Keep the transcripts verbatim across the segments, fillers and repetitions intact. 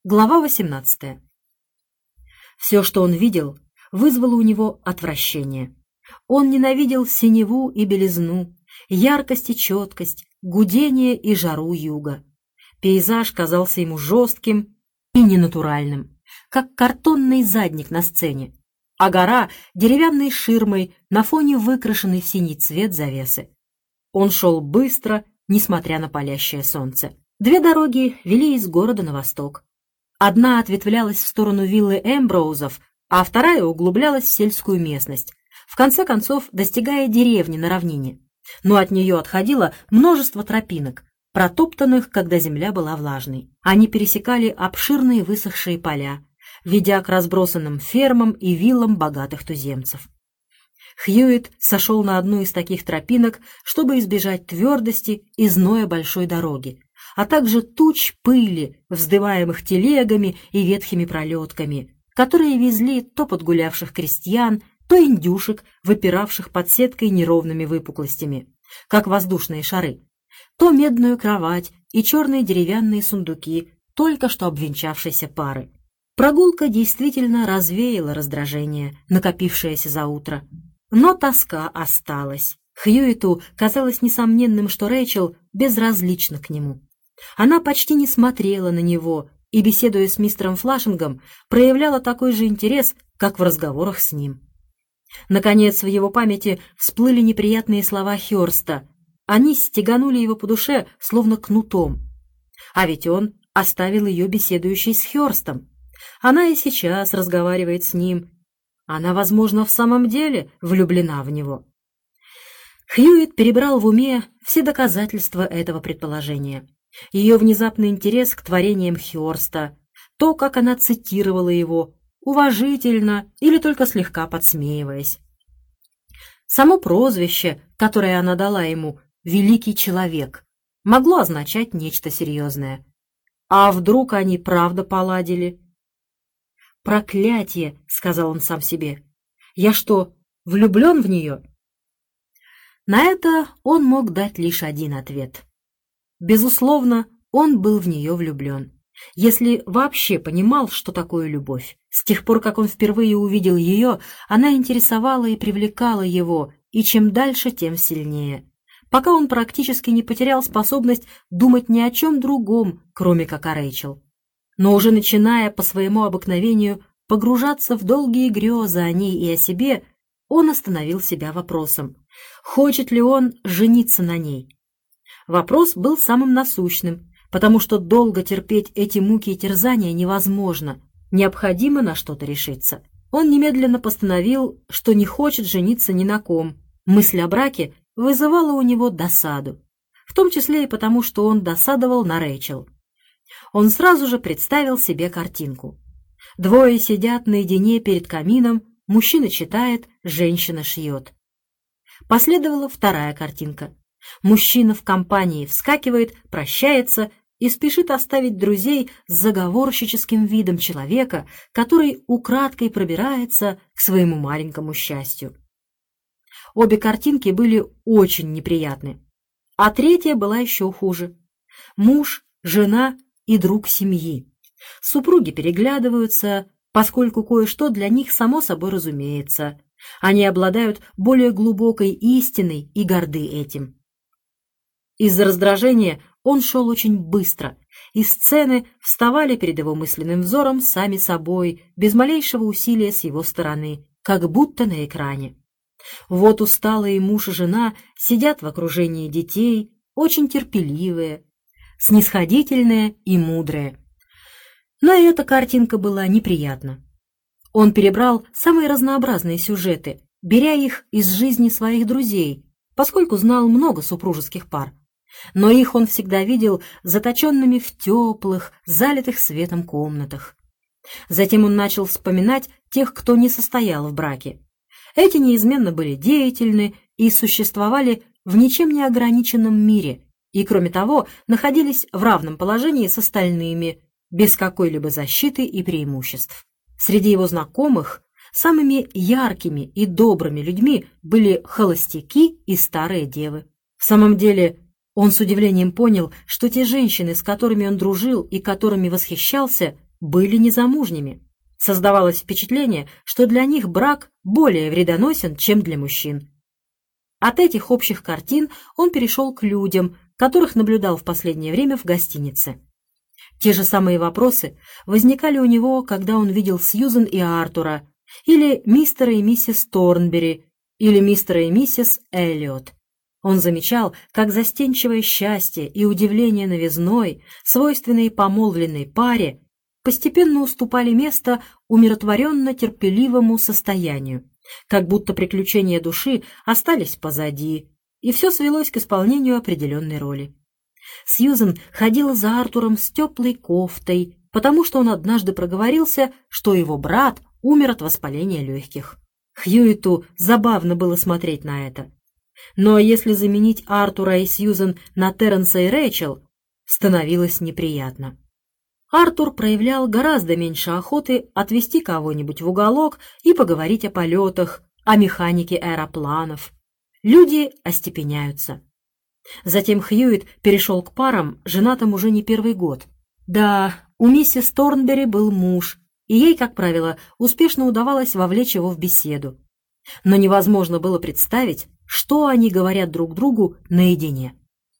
Глава восемнадцатая. Все, что он видел, вызвало у него отвращение. Он ненавидел синеву и белизну, яркость и четкость, гудение и жару юга. Пейзаж казался ему жестким и ненатуральным, как картонный задник на сцене, а гора — деревянной ширмой на фоне выкрашенной в синий цвет завесы. Он шел быстро, несмотря на палящее солнце. Две дороги вели из города на восток. Одна ответвлялась в сторону виллы Эмброузов, а вторая углублялась в сельскую местность, в конце концов достигая деревни на равнине. Но от нее отходило множество тропинок, протоптанных, когда земля была влажной. Они пересекали обширные высохшие поля, ведя к разбросанным фермам и виллам богатых туземцев. Хьюитт сошел на одну из таких тропинок, чтобы избежать твердости и зноя большой дороги, а также туч пыли, вздымаемых телегами и ветхими пролетками, которые везли то подгулявших крестьян, то индюшек, выпиравших под сеткой неровными выпуклостями, как воздушные шары, то медную кровать и черные деревянные сундуки только что обвенчавшейся пары. Прогулка действительно развеяла раздражение, накопившееся за утро. Но тоска осталась. Хьюитту казалось несомненным, что Рэйчел безразлична к нему. Она почти не смотрела на него и, беседуя с мистером Флашингом, проявляла такой же интерес, как в разговорах с ним. Наконец, в его памяти всплыли неприятные слова Хёрста. Они стеганули его по душе, словно кнутом. А ведь он оставил ее беседующей с Хёрстом. Она и сейчас разговаривает с ним. Она, возможно, в самом деле влюблена в него. Хьюитт перебрал в уме все доказательства этого предположения. Ее внезапный интерес к творениям Хёрста, то, как она цитировала его, уважительно или только слегка подсмеиваясь. Само прозвище, которое она дала ему, «Великий человек», могло означать нечто серьезное. А вдруг они правда поладили? «Проклятие!» — сказал он сам себе. «Я что, влюблен в нее?» На это он мог дать лишь один ответ. Безусловно, он был в нее влюблен, если вообще понимал, что такое любовь. С тех пор, как он впервые увидел ее, она интересовала и привлекала его, и чем дальше, тем сильнее, пока он практически не потерял способность думать ни о чем другом, кроме как о Рэйчел. Но уже начиная по своему обыкновению погружаться в долгие грезы о ней и о себе, он остановил себя вопросом, хочет ли он жениться на ней. Вопрос был самым насущным, потому что долго терпеть эти муки и терзания невозможно, необходимо на что-то решиться. Он немедленно постановил, что не хочет жениться ни на ком. Мысль о браке вызывала у него досаду, в том числе и потому, что он досадовал на Рэйчел. Он сразу же представил себе картинку. Двое сидят наедине перед камином, мужчина читает, женщина шьет. Последовала вторая картинка. Мужчина в компании вскакивает, прощается и спешит оставить друзей с заговорщическим видом человека, который украдкой пробирается к своему маленькому счастью. Обе картинки были очень неприятны. А третья была еще хуже. Муж, жена и друг семьи. Супруги переглядываются, поскольку кое-что для них само собой разумеется. Они обладают более глубокой истиной и горды этим. Из-за раздражения он шел очень быстро, и сцены вставали перед его мысленным взором сами собой, без малейшего усилия с его стороны, как будто на экране. Вот усталые муж и жена сидят в окружении детей, очень терпеливые, снисходительные и мудрые. Но и эта картинка была неприятна. Он перебрал самые разнообразные сюжеты, беря их из жизни своих друзей, поскольку знал много супружеских пар. Но их он всегда видел заточенными в теплых, залитых светом комнатах. Затем он начал вспоминать тех, кто не состоял в браке. Эти неизменно были деятельны и существовали в ничем не ограниченном мире, и, кроме того, находились в равном положении с остальными, без какой-либо защиты и преимуществ. Среди его знакомых самыми яркими и добрыми людьми были холостяки и старые девы. В самом деле, он с удивлением понял, что те женщины, с которыми он дружил и которыми восхищался, были незамужними. Создавалось впечатление, что для них брак более вредоносен, чем для мужчин. От этих общих картин он перешел к людям, которых наблюдал в последнее время в гостинице. Те же самые вопросы возникали у него, когда он видел Сьюзен и Артура, или мистера и миссис Торнбери, или мистера и миссис Эллиот. Он замечал, как застенчивое счастье и удивление новизной, свойственные помолвленной паре, постепенно уступали место умиротворенно-терпеливому состоянию, как будто приключения души остались позади, и все свелось к исполнению определенной роли. Сьюзен ходила за Артуром с теплой кофтой, потому что он однажды проговорился, что его брат умер от воспаления легких. Хьюиту забавно было смотреть на это. Но если заменить Артура и Сьюзен на Терренса и Рэйчел, становилось неприятно. Артур проявлял гораздо меньше охоты отвести кого-нибудь в уголок и поговорить о полетах, о механике аэропланов. Люди остепеняются. Затем Хьюит перешел к парам, женатым уже не первый год. Да, у миссис Торнбери был муж, и ей, как правило, успешно удавалось вовлечь его в беседу. Но невозможно было представить, что они говорят друг другу наедине.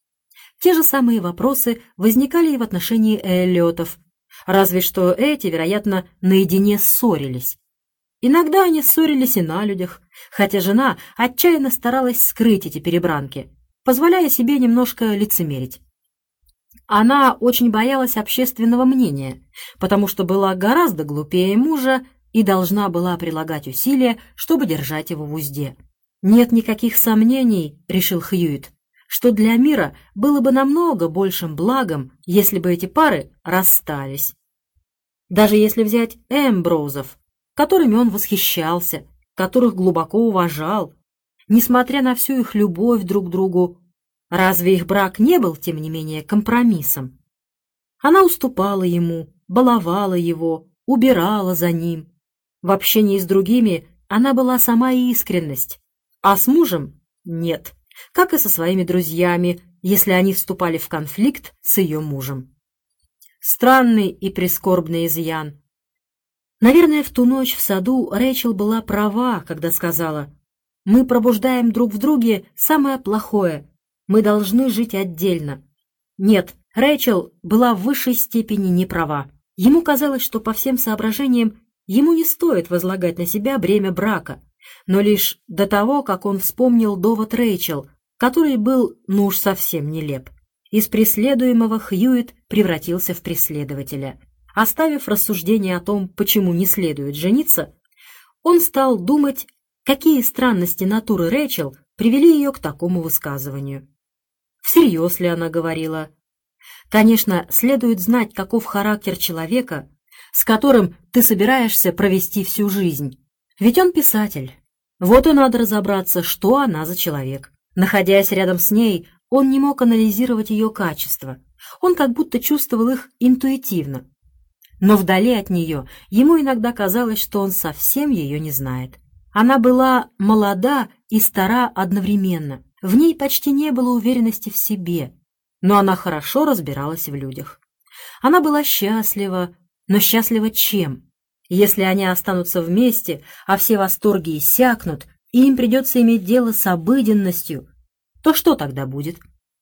Те же самые вопросы возникали и в отношении Эллиотов, разве что эти, вероятно, наедине ссорились. Иногда они ссорились и на людях, хотя жена отчаянно старалась скрыть эти перебранки, позволяя себе немножко лицемерить. Она очень боялась общественного мнения, потому что была гораздо глупее мужа и должна была прилагать усилия, чтобы держать его в узде. «Нет никаких сомнений», — решил Хьюит, что для мира было бы намного большим благом, если бы эти пары расстались. Даже если взять Эмброузов, которыми он восхищался, которых глубоко уважал, несмотря на всю их любовь друг к другу, разве их брак не был, тем не менее, компромиссом? Она уступала ему, баловала его, убирала за ним. В общении с другими она была сама искренность, а с мужем — нет, как и со своими друзьями, если они вступали в конфликт с ее мужем. Странный и прискорбный изъян. Наверное, в ту ночь в саду Рэйчел была права, когда сказала: «Мы пробуждаем друг в друге самое плохое, мы должны жить отдельно». Нет, Рэйчел была в высшей степени неправа. Ему казалось, что по всем соображениям ему не стоит возлагать на себя бремя брака, но лишь до того, как он вспомнил довод Рэйчел, который был, ну уж совсем нелеп. Из преследуемого Хьюит превратился в преследователя. Оставив рассуждение о том, почему не следует жениться, он стал думать, какие странности натуры Рэйчел привели ее к такому высказыванию. Всерьез ли она говорила? Конечно, следует знать, каков характер человека, с которым ты собираешься провести всю жизнь. Ведь он писатель. Вот и надо разобраться, что она за человек. Находясь рядом с ней, он не мог анализировать ее качества. Он как будто чувствовал их интуитивно. Но вдали от нее ему иногда казалось, что он совсем ее не знает. Она была молода и стара одновременно. В ней почти не было уверенности в себе, но она хорошо разбиралась в людях. Она была счастлива, но счастлива чем? Если они останутся вместе, а все восторги иссякнут, и им придется иметь дело с обыденностью, то что тогда будет?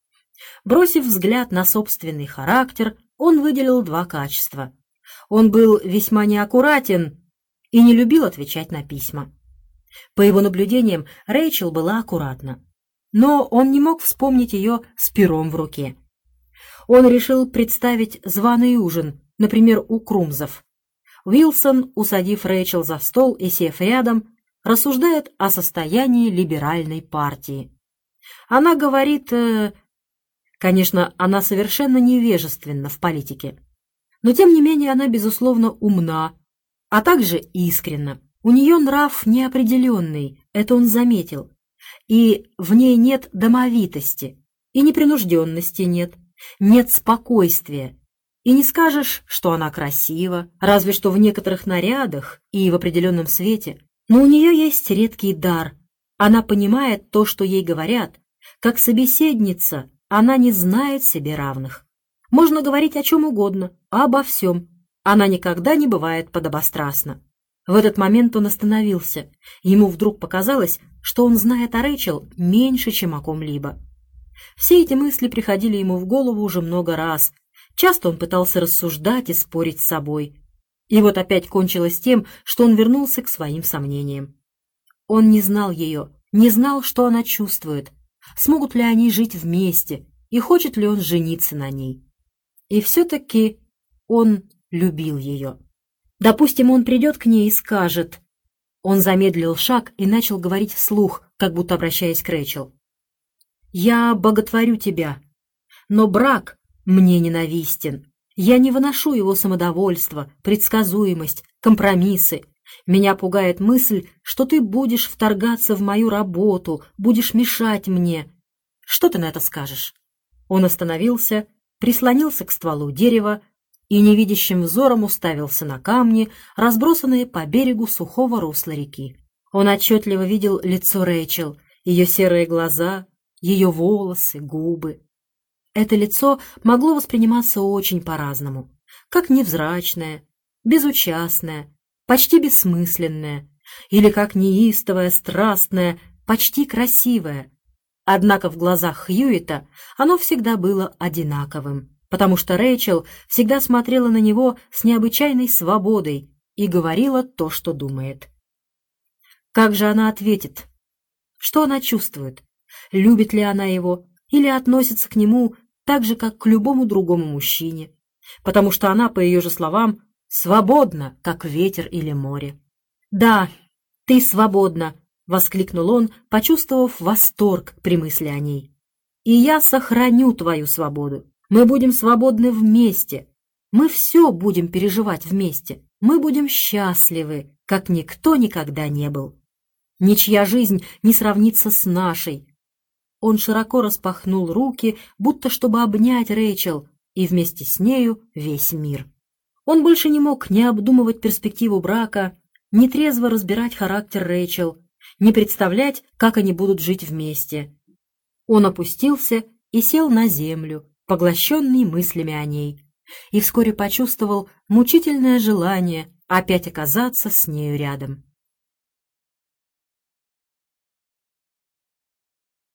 Бросив взгляд на собственный характер, он выделил два качества. Он был весьма неаккуратен и не любил отвечать на письма. По его наблюдениям, Рэйчел была аккуратна, но он не мог вспомнить ее с пером в руке. Он решил представить званый ужин, например, у Крумзов. Уилсон, усадив Рэйчел за стол и сев рядом, рассуждает о состоянии либеральной партии. Она говорит... Э... Конечно, она совершенно невежественна в политике, но тем не менее она, безусловно, умна, а также искренна. У нее нрав неопределенный, это он заметил, и в ней нет домовитости, и непринужденности нет, нет спокойствия. И не скажешь, что она красива, разве что в некоторых нарядах и в определенном свете, но у нее есть редкий дар. Она понимает то, что ей говорят, как собеседница, она не знает себе равных. Можно говорить о чем угодно, обо всем, Она никогда не бывает подобострастна. В этот момент он остановился. Ему вдруг показалось, что он знает о Рэйчел меньше, чем о ком-либо. Все эти мысли приходили ему в голову уже много раз. Часто он пытался рассуждать и спорить с собой. И вот опять кончилось тем, что он вернулся к своим сомнениям. Он не знал ее, не знал, что она чувствует, смогут ли они жить вместе, и хочет ли он жениться на ней. И все-таки он любил ее. Допустим, он придет к ней и скажет... Он замедлил шаг и начал говорить вслух, как будто обращаясь к Рэйчел. «Я боготворю тебя, но брак мне ненавистен. Я не выношу его самодовольство, предсказуемость, компромиссы. Меня пугает мысль, что ты будешь вторгаться в мою работу, будешь мешать мне. Что ты на это скажешь?» Он остановился, прислонился к стволу дерева и невидящим взором уставился на камни, разбросанные по берегу сухого русла реки. Он отчетливо видел лицо Рэйчел, ее серые глаза, ее волосы, губы. Это лицо могло восприниматься очень по-разному, как невзрачное, безучастное, почти бессмысленное, или как неистовое, страстное, почти красивое. Однако в глазах Хьюита оно всегда было одинаковым, потому что Рэйчел всегда смотрела на него с необычайной свободой и говорила то, что думает. Как же она ответит? Что она чувствует? Любит ли она его или относится к нему так же, как к любому другому мужчине? Потому что она, по ее же словам, свободна, как ветер или море. «Да, ты свободна!» — воскликнул он, почувствовав восторг при мысли о ней. «И я сохраню твою свободу. Мы будем свободны вместе. Мы все будем переживать вместе. Мы будем счастливы, как никто никогда не был. Ничья жизнь не сравнится с нашей». Он широко распахнул руки, будто чтобы обнять Рэйчел, и вместе с нею весь мир. Он больше не мог ни обдумывать перспективу брака, ни трезво разбирать характер Рэйчел, ни представлять, как они будут жить вместе. Он опустился и сел на землю, поглощенный мыслями о ней, и вскоре почувствовал мучительное желание опять оказаться с нею рядом.